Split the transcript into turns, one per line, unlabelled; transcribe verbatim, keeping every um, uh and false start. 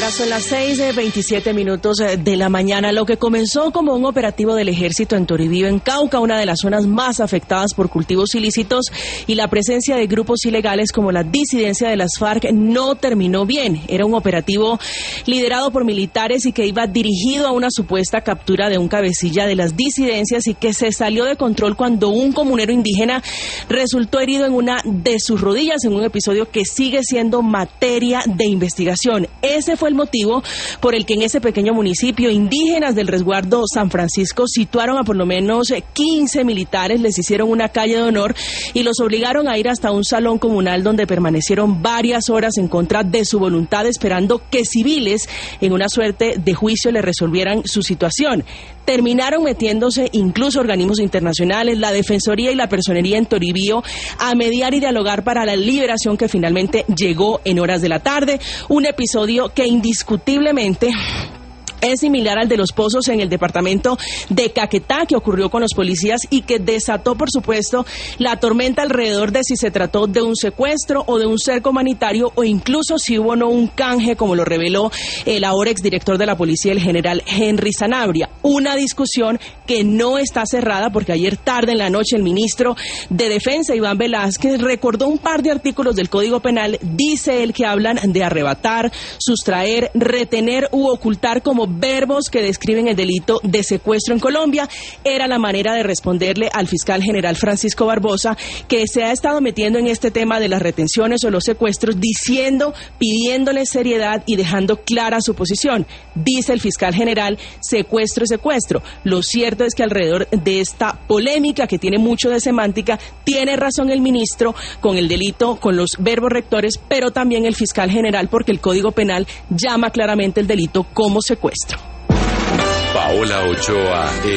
Ahora son las seis de veintisiete minutos de la mañana. Lo que comenzó como un operativo del ejército en Toribío, en Cauca, una de las zonas más afectadas por cultivos ilícitos y la presencia de grupos ilegales como la disidencia de las FARC, no terminó bien. Era un operativo liderado por militares y que iba dirigido a una supuesta captura de un cabecilla de las disidencias y que se salió de control cuando un comunero indígena resultó herido en una de sus rodillas en un episodio que sigue siendo materia de investigación. Ese fue el motivo por el que en ese pequeño municipio indígenas del resguardo San Francisco situaron a por lo menos quince militares, les hicieron una calle de honor y los obligaron a ir hasta un salón comunal donde permanecieron varias horas en contra de su voluntad, esperando que civiles en una suerte de juicio le resolvieran su situación. Terminaron metiéndose incluso organismos internacionales, la Defensoría y la Personería en Toribío a mediar y dialogar para la liberación que finalmente llegó en horas de la tarde. Un episodio que indiscutiblemente es similar al de Los Pozos en el departamento de Caquetá, que ocurrió con los policías y que desató, por supuesto, la tormenta alrededor de si se trató de un secuestro o de un cerco humanitario o incluso si hubo o no un canje, como lo reveló el ahora exdirector de la policía, el general Henry Sanabria. Una discusión que no está cerrada porque ayer tarde en la noche el ministro de Defensa, Iván Velázquez, recordó un par de artículos del Código Penal, dice él, que hablan de arrebatar, sustraer, retener u ocultar como verbos que describen el delito de secuestro en Colombia. Era la manera de responderle al fiscal general Francisco Barbosa, que se ha estado metiendo en este tema de las retenciones o los secuestros, diciendo, pidiéndole seriedad y dejando clara su posición. Dice el fiscal general, secuestro es secuestro. Lo cierto es que alrededor de esta polémica, que tiene mucho de semántica, tiene razón el ministro con el delito, con los verbos rectores, pero también el fiscal general, porque el Código Penal llama claramente el delito como secuestro.
Paola Ochoa.